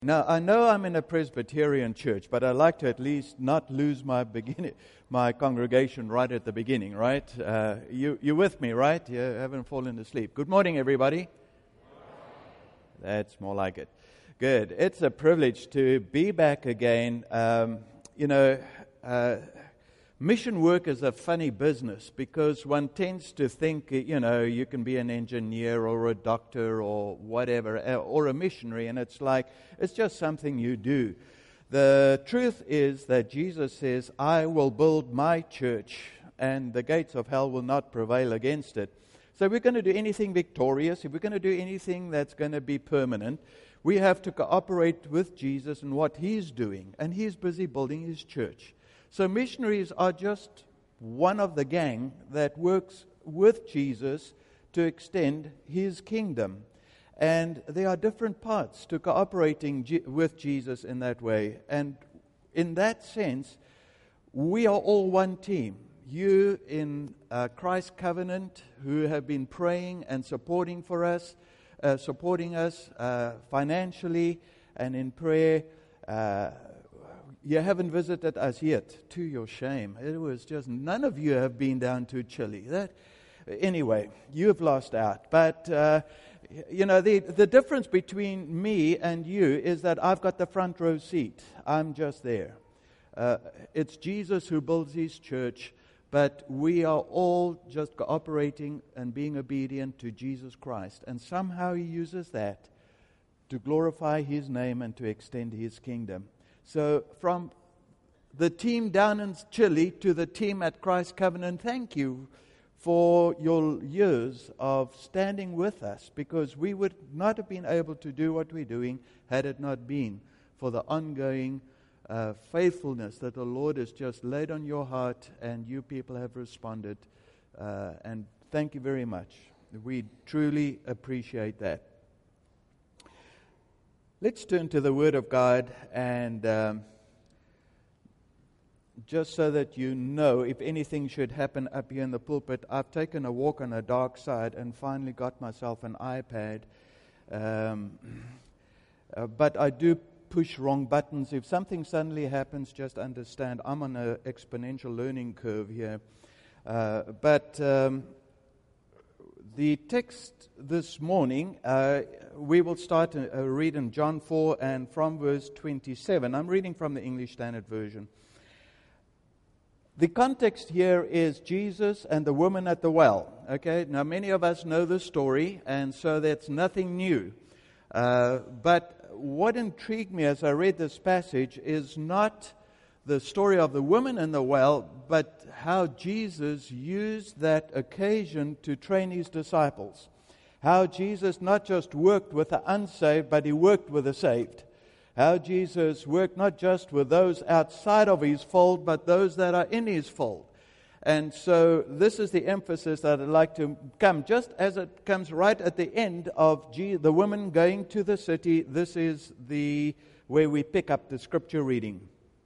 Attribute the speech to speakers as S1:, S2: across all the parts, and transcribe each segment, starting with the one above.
S1: Now, I know I'm in a Presbyterian church, but I like to at least not lose my congregation right at the beginning, right? You with me, right? You haven't fallen asleep. Good morning, everybody. That's more like it. Good. It's a privilege to be back again. Mission work is a funny business because one tends to think, you can be an engineer or a doctor or whatever, or a missionary, and it's just something you do. The truth is that Jesus says, I will build my church, and the gates of hell will not prevail against it. So if we're going to do anything victorious, if we're going to do anything that's going to be permanent, we have to cooperate with Jesus and what He's doing, and He's busy building His church. So missionaries are just one of the gang that works with Jesus to extend His kingdom. And there are different parts to cooperating with Jesus in that way. And in that sense, we are all one team. You in Christ Covenant who have been praying and supporting us financially and in prayer. You haven't visited us yet, to your shame. It was just, none of you have been down to Chile. Anyway, you have lost out. But, the difference between me and you is that I've got the front row seat. I'm just there. It's Jesus who builds His church, but we are all just cooperating and being obedient to Jesus Christ. And somehow He uses that to glorify His name and to extend His kingdom. So from the team down in Chile to the team at Christ Covenant, thank you for your years of standing with us, because we would not have been able to do what we're doing had it not been for the ongoing faithfulness that the Lord has just laid on your heart, and you people have responded. And thank you very much. We truly appreciate that. Let's turn to the Word of God, and just so that you know, if anything should happen up here in the pulpit, I've taken a walk on a dark side and finally got myself an iPad. But I do push wrong buttons. If something suddenly happens, just understand I'm on an exponential learning curve here. The text this morning, we will start read in John 4 and from verse 27. I'm reading from the English Standard Version. The context here is Jesus and the woman at the well. Okay, now many of us know the story, and so that's nothing new. But what intrigued me as I read this passage is not the story of the woman in the well, but how Jesus used that occasion to train His disciples. How Jesus not just worked with the unsaved, but He worked with the saved. How Jesus worked not just with those outside of His fold, but those that are in His fold. And so this is the emphasis that I'd like to come. Just as it comes right at the end of the woman going to the city, this is where we pick up the scripture reading.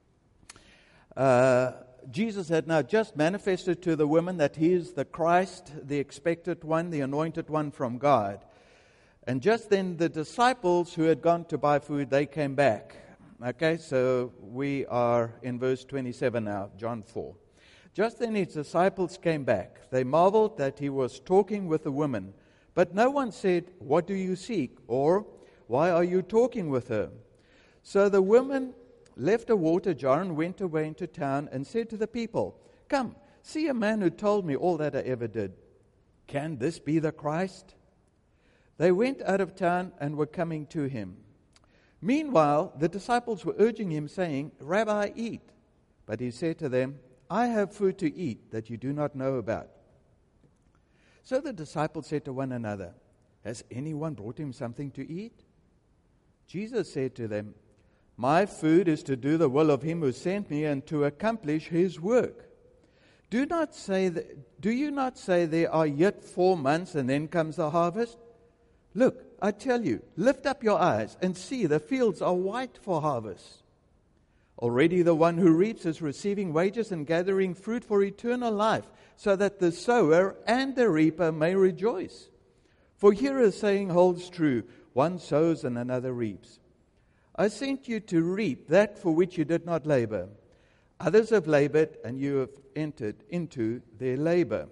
S1: Jesus had now just manifested to the woman that He is the Christ, the expected one, the anointed one from God. And just then the disciples who had gone to buy food, they came back. Okay, so we are in verse 27 now, John 4. Just then His disciples came back. They marveled that He was talking with the woman. But no one said, "What do you seek?" or "Why are you talking with her?" So the woman left a water jar and went away into town and said to the people, "Come, see a man who told me all that I ever did. Can this be the Christ?" They went out of town and were coming to Him. Meanwhile, the disciples were urging Him, saying, "Rabbi, eat." But He said to them, "I have food to eat that you do not know about." So the disciples said to one another, "Has anyone brought Him something to eat?" Jesus said to them, "My food is to do the will of Him who sent me and to accomplish His work. Do you not say there are yet 4 months and then comes the harvest? Look, I tell you, lift up your eyes and see the fields are white for harvest. Already the one who reaps is receiving wages and gathering fruit for eternal life, so that the sower and the reaper may rejoice. For here a saying holds true, one sows and another reaps. I sent you to reap that for which you did not labor. Others have labored, and you have entered into their labor.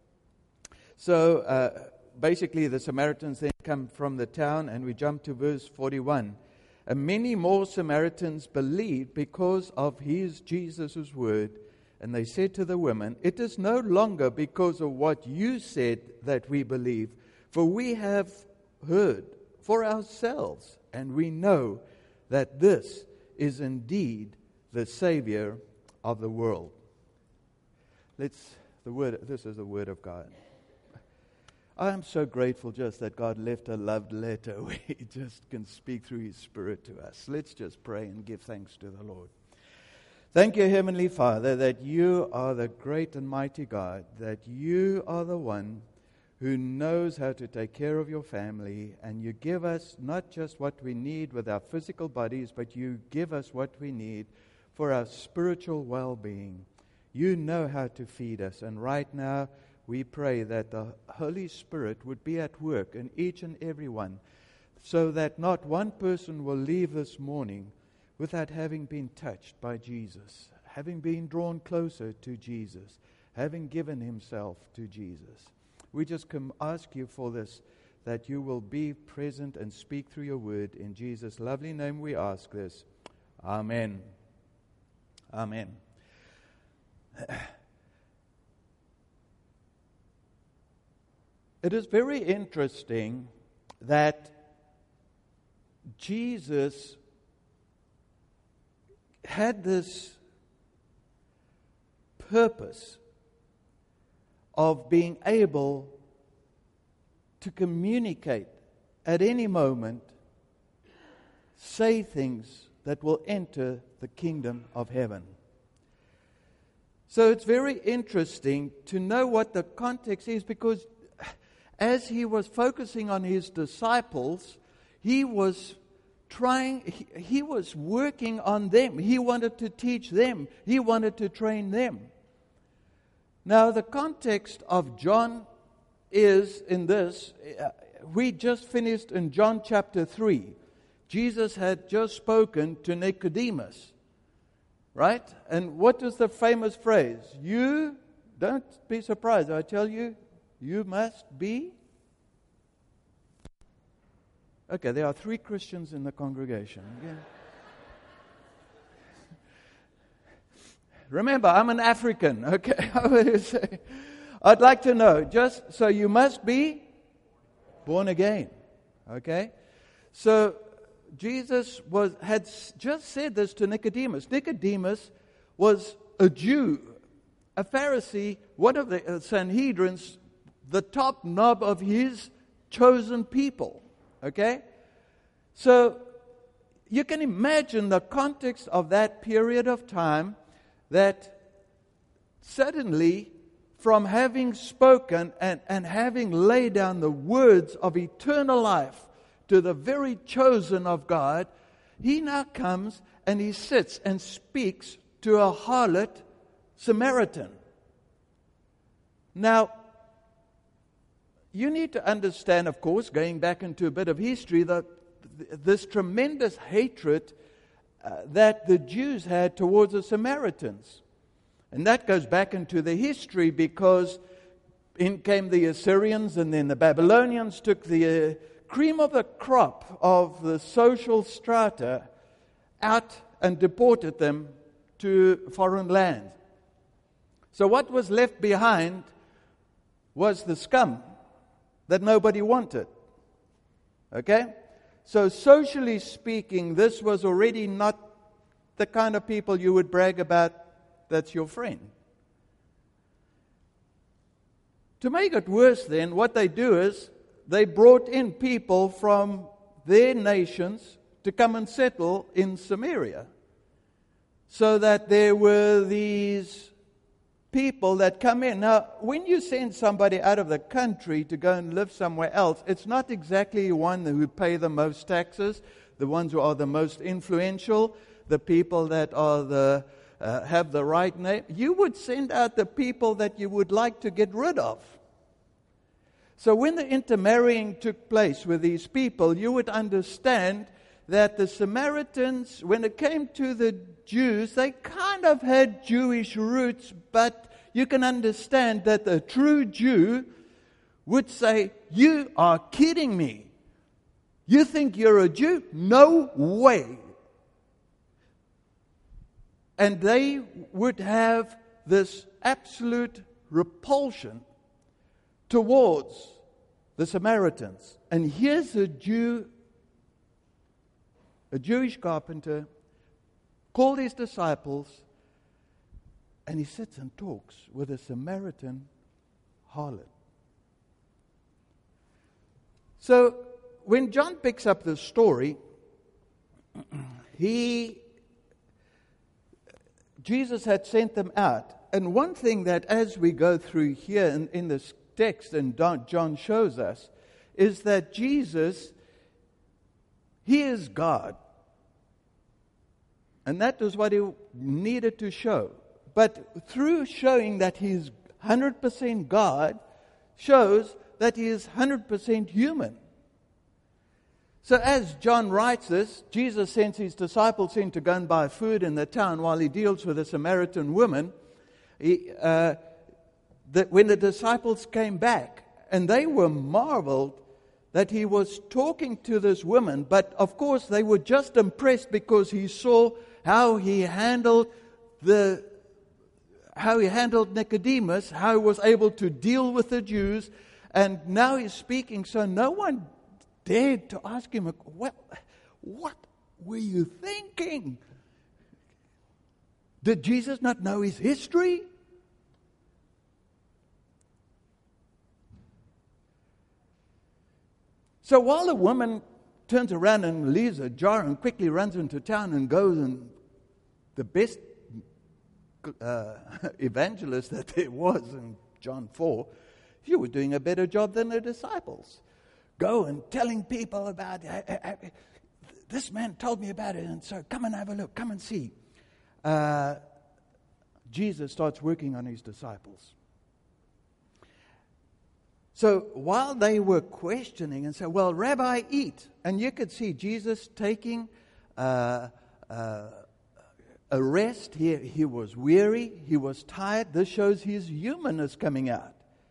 S1: So basically the Samaritans then come from the town, and we jump to verse 41. And many more Samaritans believed because of Jesus' word. And they said to the women, "It is no longer because of what you said that we believe, for we have heard for ourselves, and we know that this is indeed the Savior of the world." This is the word of God. I am so grateful just that God left a loved letter where He just can speak through His Spirit to us. Let's just pray and give thanks to the Lord. Thank you, Heavenly Father, that you are the great and mighty God, that you are the one who knows how to take care of your family, and you give us not just what we need with our physical bodies, but you give us what we need for our spiritual well-being. You know how to feed us, and right now we pray that the Holy Spirit would be at work in each and every one, so that not one person will leave this morning without having been touched by Jesus, having been drawn closer to Jesus, having given himself to Jesus. We just ask you for this, that you will be present and speak through your word. In Jesus' lovely name we ask this. Amen. Amen. It is very interesting that Jesus had this purpose of being able to communicate at any moment, say things that will enter the kingdom of heaven. So it's very interesting to know what the context is, because as he was focusing on his disciples, he was working on them. He wanted to teach them. He wanted to train them. Now, the context of John is in this. We just finished in John chapter 3. Jesus had just spoken to Nicodemus, right? And what is the famous phrase? You, don't be surprised, I tell you, you must be. Okay, there are 3 Christians in the congregation. Okay. Remember, I'm an African, okay? I'd like to know, so you must be born again, okay? So Jesus had just said this to Nicodemus. Nicodemus was a Jew, a Pharisee, one of the Sanhedrins, the top knob of his chosen people. Okay? So you can imagine the context of that period of time, that suddenly, from having spoken and having laid down the words of eternal life to the very chosen of God, he now comes and he sits and speaks to a harlot Samaritan. Now, you need to understand, of course, going back into a bit of history, that this tremendous hatred that the Jews had towards the Samaritans. And that goes back into the history, because in came the Assyrians, and then the Babylonians took the cream of the crop of the social strata out and deported them to foreign lands. So what was left behind was the scum that nobody wanted. Okay? So socially speaking, this was already not the kind of people you would brag about that's your friend. To make it worse then, what they do is they brought in people from their nations to come and settle in Samaria. So that there were these people that come in. Now, when you send somebody out of the country to go and live somewhere else, it's not exactly the one who pay the most taxes, the ones who are the most influential, the people that are have the right name. You would send out the people that you would like to get rid of. So when the intermarrying took place with these people, you would understand that the Samaritans, when it came to the Jews, they kind of had Jewish roots, but you can understand that the true Jew would say, "You are kidding me. You think you're a Jew? No way." And they would have this absolute repulsion towards the Samaritans. And here's a Jew, a Jewish carpenter, called his disciples, and he sits and talks with a Samaritan harlot. So when John picks up this story, Jesus had sent them out. And one thing that as we go through here in this text, and John shows us, is that Jesus, He is God. And that was what He needed to show. But through showing that He is 100% God, shows that He is 100% human. So as John writes this, Jesus sends His disciples in to go and buy food in the town while He deals with a Samaritan woman. When the disciples came back, and they were marveled that He was talking to this woman, but of course they were just impressed because He saw how He handled Nicodemus, how He was able to deal with the Jews, and now He's speaking, so no one dared to ask Him, what were you thinking? Did Jesus not know His history? So while the woman turns around and leaves a jar and quickly runs into town and goes, and the best evangelist that there was in John 4, you were doing a better job than the disciples. Go and telling people about this man told me about it, and so come and have a look, come and see. Jesus starts working on His disciples. So while they were questioning and said, "Well, Rabbi, eat," and you could see Jesus taking a rest. He was weary, he was tired. This shows His humanness coming out.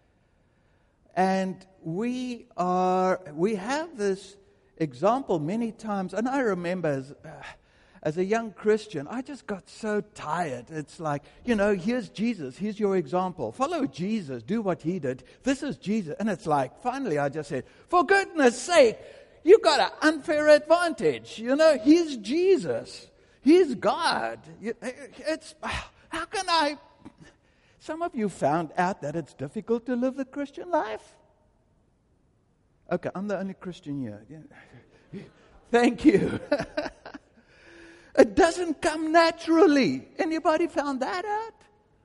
S1: And we have this example many times, and I remember as a young Christian, I just got so tired. It's like, here's Jesus, here's your example. Follow Jesus, do what He did. This is Jesus. And it's like, finally I just said, for goodness sake, you've got an unfair advantage. He's Jesus. He's God. How can I... Some of you found out that it's difficult to live the Christian life. Okay, I'm the only Christian here. Yeah. Thank you. It doesn't come naturally. Anybody found that out?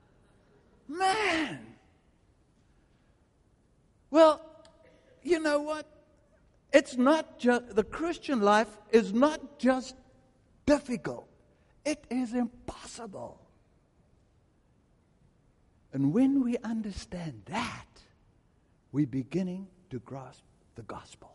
S1: Man. Well, you know what? It's not just, the Christian life is not just difficult. It is impossible. And when we understand that, we're beginning to grasp the gospel.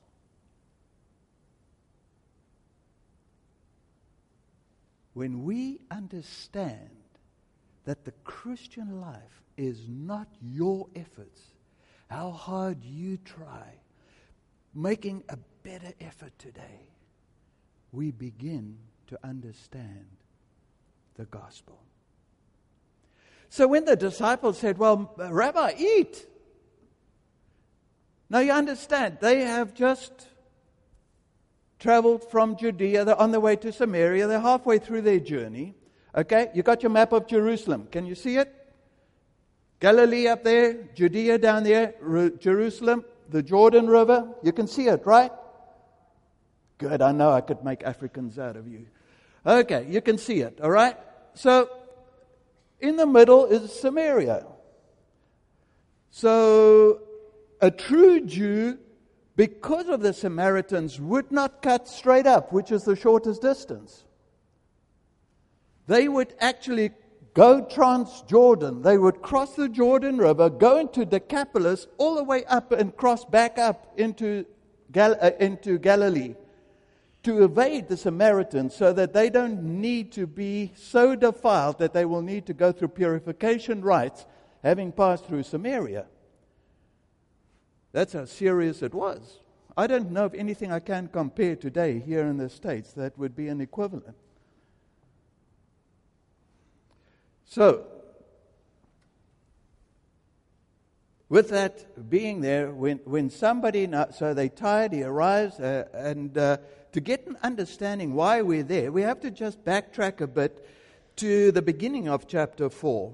S1: When we understand that the Christian life is not your efforts, how hard you try, making a better effort today, we begin to understand the gospel. So when the disciples said, "Well, Rabbi, eat." Now you understand, they have just traveled from Judea. They're on their way to Samaria. They're halfway through their journey. Okay, you got your map of Jerusalem. Can you see it? Galilee up there, Judea down there, Jerusalem, the Jordan River. You can see it, right? Good, I know I could make Africans out of you. Okay, you can see it, all right? So, in the middle is Samaria. So, a true Jew, because of the Samaritans, would not cut straight up, which is the shortest distance. They would actually go trans-Jordan. They would cross the Jordan River, go into Decapolis, all the way up and cross back up into Galilee to evade the Samaritans so that they don't need to be so defiled that they will need to go through purification rites having passed through Samaria. That's how serious it was. I don't know of anything I can compare today here in the States that would be an equivalent. So, with that being there, when somebody, so they tired, he arrives, and to get an understanding why we're there, we have to just backtrack a bit to the beginning of chapter 4.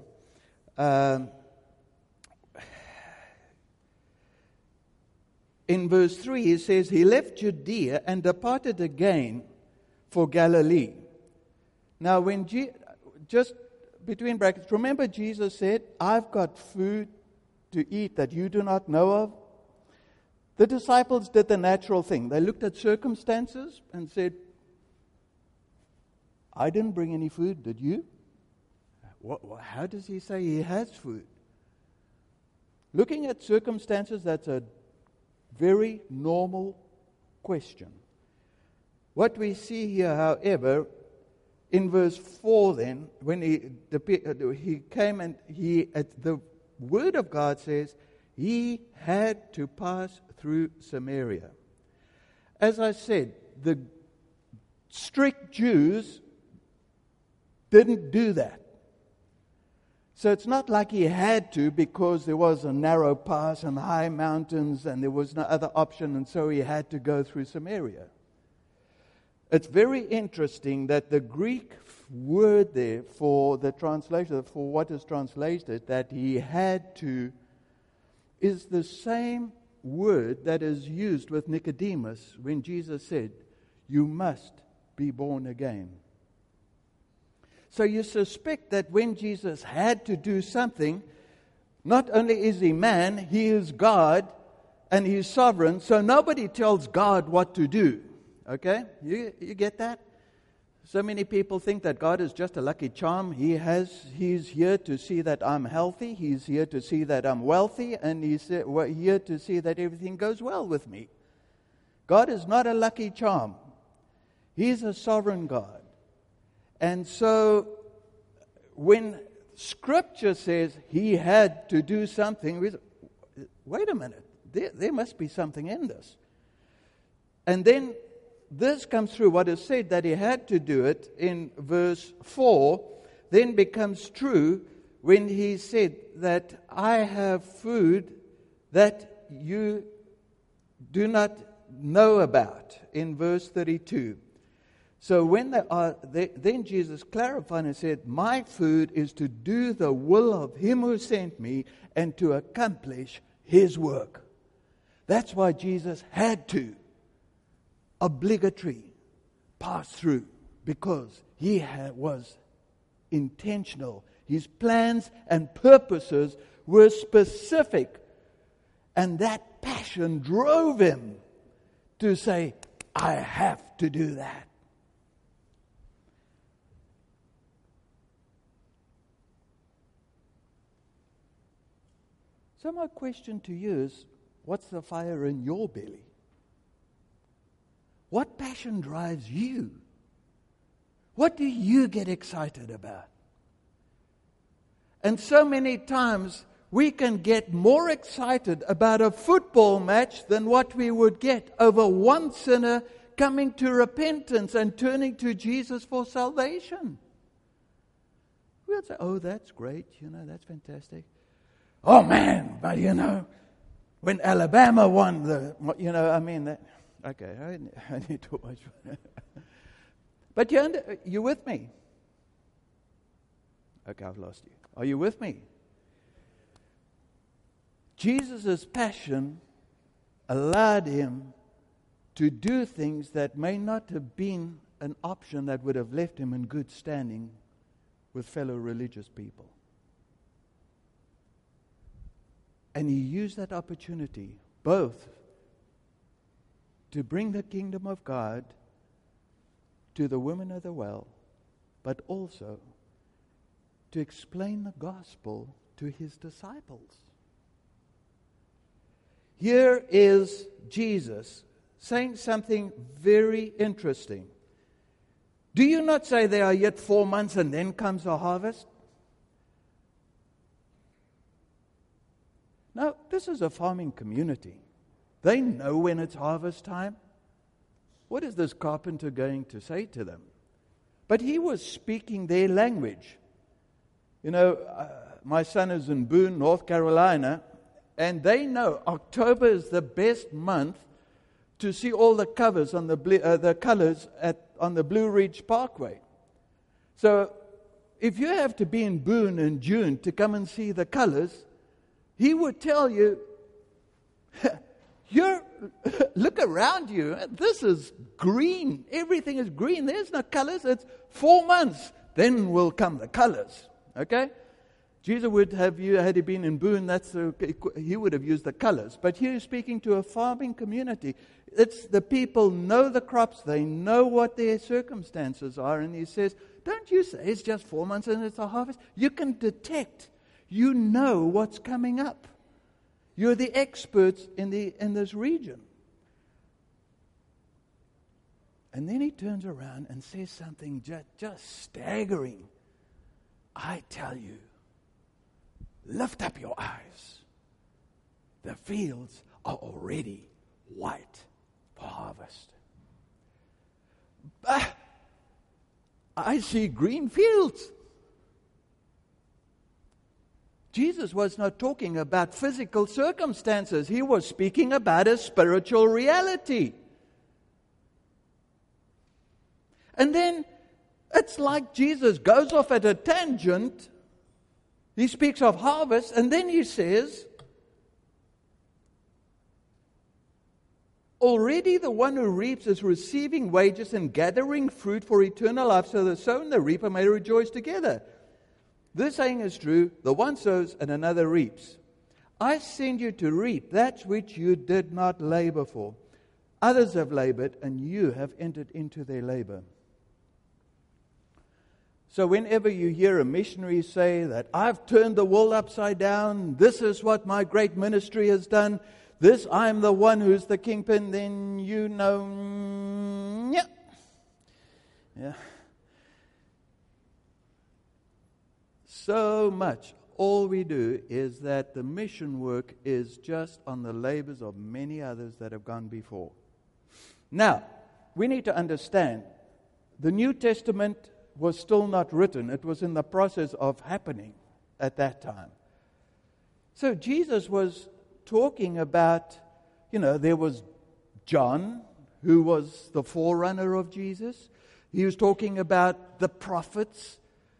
S1: In verse 3, it says, he left Judea and departed again for Galilee. Now, when just between brackets, remember Jesus said, I've got food to eat that you do not know of? The disciples did the natural thing. They looked at circumstances and said, I didn't bring any food, did you? How does he say he has food? Looking at circumstances, that's a very normal question. What we see here, however, in verse 4 then, when he came and the Word of God says, he had to pass through Samaria. As I said, the strict Jews didn't do that. So it's not like he had to because there was a narrow pass and high mountains and there was no other option, and so he had to go through Samaria. It's very interesting that the Greek word there for the translation, for what is translated, that he had to, is the same word that is used with Nicodemus when Jesus said, you must be born again. So you suspect that when Jesus had to do something, not only is he man, he is God and he is sovereign, so nobody tells God what to do. Okay? You get that? So many people think that God is just a lucky charm. He's here to see that I'm healthy, he's here to see that I'm wealthy, and he's here to see that everything goes well with me. God is not a lucky charm. He's a sovereign God. And so, when Scripture says he had to do something, we say, wait a minute, there must be something in this. And then this comes through what is said that he had to do it in verse 4, then becomes true when he said that I have food that you do not know about in verse 32. So when then Jesus clarified and said, my food is to do the will of him who sent me and to accomplish his work. That's why Jesus had to, obligatory, pass through, because he was intentional. His plans and purposes were specific, and that passion drove him to say, I have to do that. So my question to you is, what's the fire in your belly? What passion drives you? What do you get excited about? And so many times we can get more excited about a football match than what we would get over one sinner coming to repentance and turning to Jesus for salvation. We'll say, oh, that's great, that's fantastic. Oh man, but when Alabama won okay, I need to watch. But you with me? Okay, I've lost you. Are you with me? Jesus' passion allowed him to do things that may not have been an option that would have left him in good standing with fellow religious people. And he used that opportunity both to bring the kingdom of God to the woman of the well, but also to explain the gospel to his disciples. Here is Jesus saying something very interesting. Do you not say there are yet 4 months and then comes the harvest? Now, this is a farming community. They know when it's harvest time. What is this carpenter going to say to them? But he was speaking their language. You know, my son is in Boone, North Carolina, and they know October is the best month to see all the covers on the colors on the Blue Ridge Parkway. So, if you have to be in Boone in June to come and see the colors, he would tell you, look around you. This is green. Everything is green. There's no colors. It's 4 months. Then will come the colors. Okay? Jesus would have you, had he been in Boone, he would have used the colors. But here he's speaking to a farming community. It's the people know the crops. They know what their circumstances are. And he says, don't you say it's just 4 months and it's a harvest? You can detect. You know what's coming up. You're the experts in this region. And then he turns around and says something just staggering. I tell you, lift up your eyes. The fields are already white for harvest. I see green fields. Jesus was not talking about physical circumstances. He was speaking about a spiritual reality. And then it's like Jesus goes off at a tangent. He speaks of harvest, and then he says, already the one who reaps is receiving wages and gathering fruit for eternal life, so the sower and the reaper may rejoice together. This saying is true, the one sows and another reaps. I send you to reap that which you did not labor for. Others have labored, and you have entered into their labor. So whenever you hear a missionary say that I've turned the world upside down, this is what my great ministry has done, I'm the one who's the kingpin, then you know, yeah. So much. All we do is that the mission work is just on the labors of many others that have gone before. Now, we need to understand, the New Testament was still not written. It was in the process of happening at that time. So Jesus was talking about, there was John, who was the forerunner of Jesus. He was talking about the prophets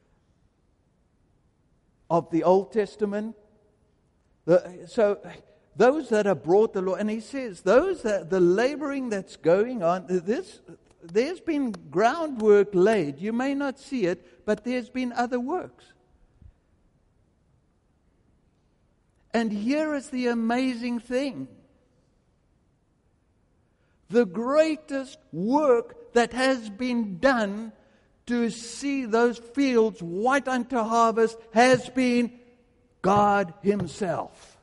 S1: of the Old Testament. So those that have brought the law, and he says, the laboring that's going on, there's been groundwork laid. You may not see it, but there's been other works. And here is the amazing thing. The greatest work that has been done to see those fields white unto harvest has been God Himself.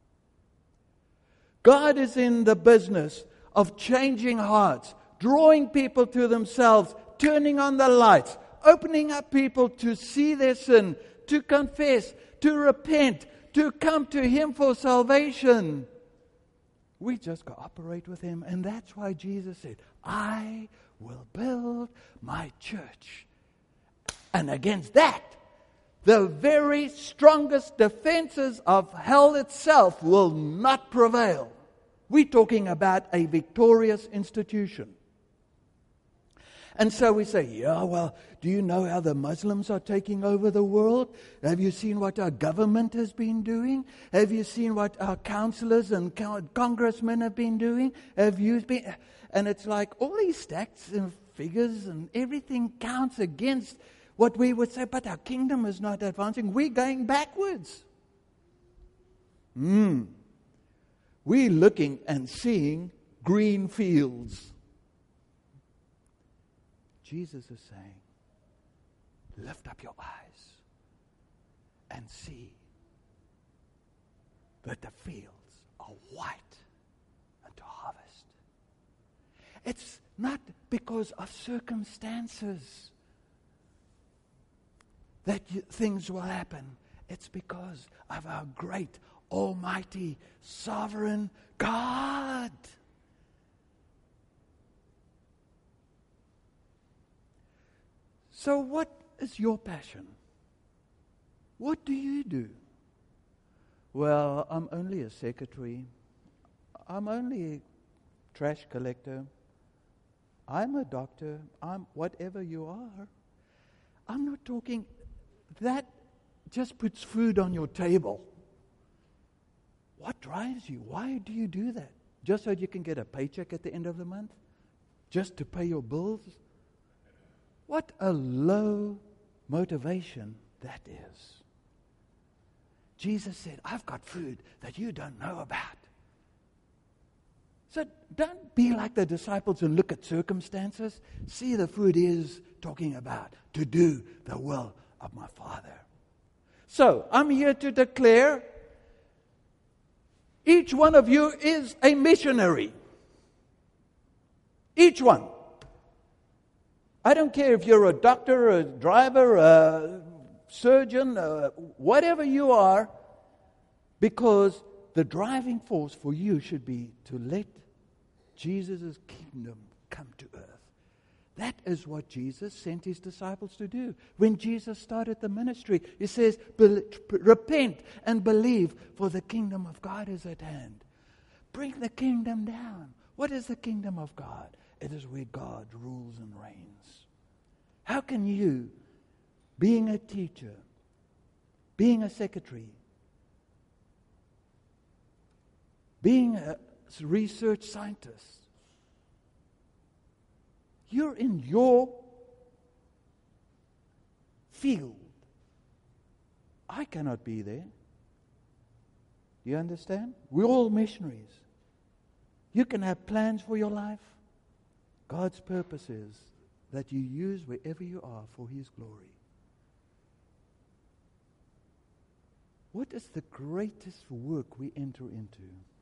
S1: God is in the business of changing hearts, drawing people to themselves, turning on the lights, opening up people to see their sin, to confess, to repent, to come to Him for salvation. We just cooperate with Him, and that's why Jesus said, I will build my church. And against that, the very strongest defenses of hell itself will not prevail. We're talking about a victorious institution. And so we say, do you know how the Muslims are taking over the world? Have you seen what our government has been doing? Have you seen what our councillors and congressmen have been doing? And it's like all these stats and figures and everything counts against what we would say, but our kingdom is not advancing. We're going backwards. We're looking and seeing green fields. Jesus is saying, lift up your eyes and see that the fields are white unto harvest. It's not because of circumstances that things will happen. It's because of our great, almighty, sovereign God. So what is your passion? What do you do? Well, I'm only a secretary. I'm only a trash collector. I'm a doctor. I'm whatever you are. I'm not talking. That just puts food on your table. What drives you? Why do you do that? Just so you can get a paycheck at the end of the month? Just to pay your bills? What a low motivation that is. Jesus said, I've got food that you don't know about. So don't be like the disciples and look at circumstances. See, the food is talking about to do the will of my Father. So I'm here to declare each one of you is a missionary. Each one. I don't care if you're a doctor, a driver, a surgeon, whatever you are, because the driving force for you should be to let Jesus' kingdom come to earth. That is what Jesus sent his disciples to do. When Jesus started the ministry, he says, repent and believe, for the kingdom of God is at hand. Bring the kingdom down. What is the kingdom of God? It is where God rules and reigns. How can you, being a teacher, being a secretary, being a research scientist, you're in your field. I cannot be there. Do you understand? We're all missionaries. You can have plans for your life. God's purpose is that you use wherever you are for his glory. What is the greatest work we enter into?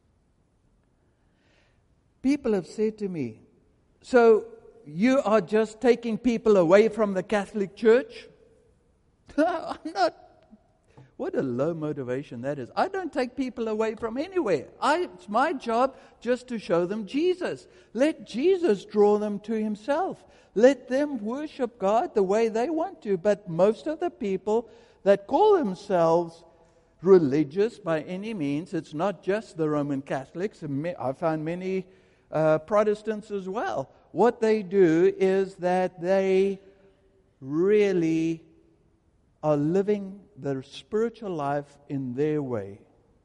S1: People have said to me, so you are just taking people away from the Catholic Church? I'm not. What a low motivation that is. I don't take people away from anywhere. It's my job just to show them Jesus. Let Jesus draw them to himself. Let them worship God the way they want to. But most of the people that call themselves religious by any means, it's not just the Roman Catholics. I found many Protestants as well. What they do is that they really are living their spiritual life in their way.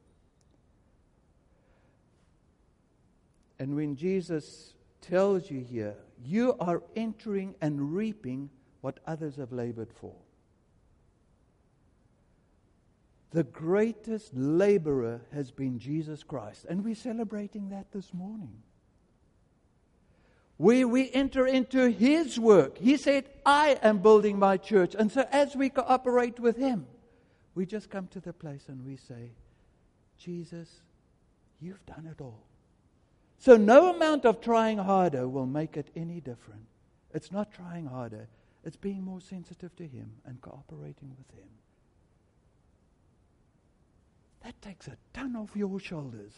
S1: And when Jesus tells you here, you are entering and reaping what others have labored for. The greatest laborer has been Jesus Christ. And we're celebrating that this morning. Where we enter into his work. He said, I am building my church. And so as we cooperate with him, we just come to the place and we say, Jesus, you've done it all. So no amount of trying harder will make it any different. It's not trying harder. It's being more sensitive to him and cooperating with him. That takes a ton off your shoulders.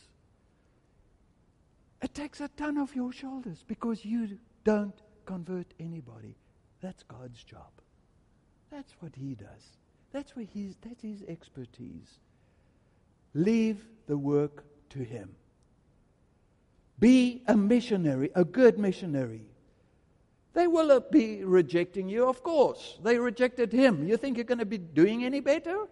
S1: It takes a ton off your shoulders because you don't convert anybody. That's God's job. That's what he does. That's his expertise. Leave the work to him. Be a missionary, a good missionary. They will be rejecting you, of course. They rejected him. You think you're going to be doing any better?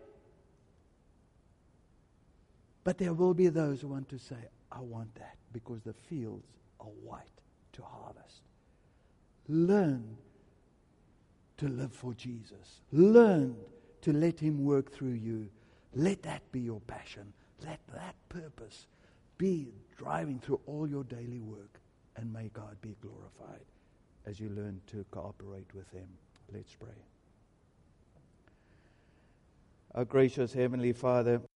S1: But there will be those who want to say, I want that because the fields are white to harvest. Learn to live for Jesus. Learn to let him work through you. Let that be your passion. Let that purpose be driving through all your daily work. And may God be glorified as you learn to cooperate with him. Let's pray. Our gracious Heavenly Father,